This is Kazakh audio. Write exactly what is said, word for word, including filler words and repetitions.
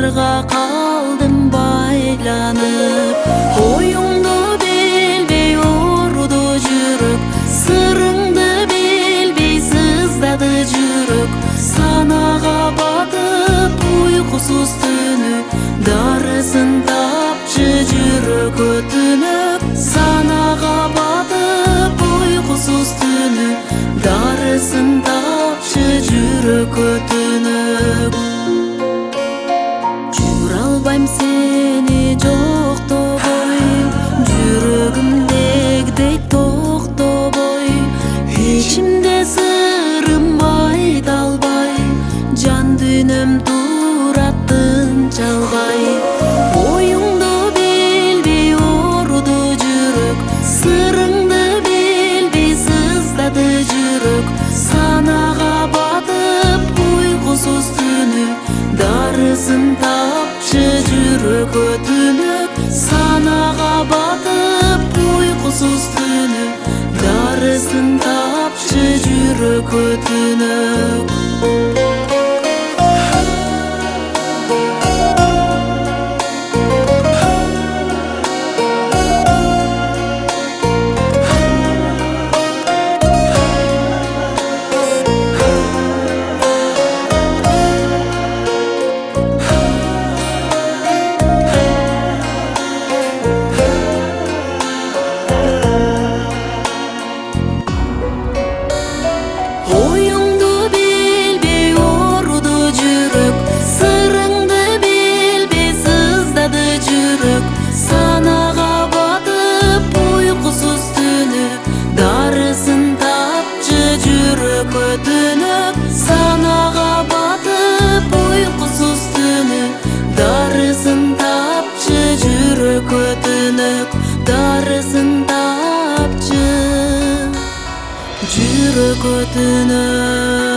Сырға қалдым байланып, ойыңды білбей ұрды жүрек, сырыңды білбей сыздады жүрек. Санаға батып ұйқысыз түні, дарысын тапшы жүрек өтініп. Санаға батып ұйқысыз түні, дарысын тапшы жүрек өтініп. Жүре албайм сені жоқтабай, жүрегімдегідей тоқтабай. Ичимде сырым айта албай, жан дүнім тураттың жалбай. Ойыңды білбей ұрды жүрек, сырыңды білбей сыздады жүрек. Санаға батып ұйқысыз түні, дарысын тапшы жүрек өтініп. Санаға батып ұйқысыз түні, дарысын тапшы жүрек өтініп. Ойыңды білбей ұрды жүрек, сырыңды білбей сыздады жүрек. Санаға батып ұйқысыз түні, дарысын тапшы жүрек өтініп. Санаға батып ұйқысыз түні, дарысын тапшы жүрек өтініп. Дарысын тапшы жүрек өтініп.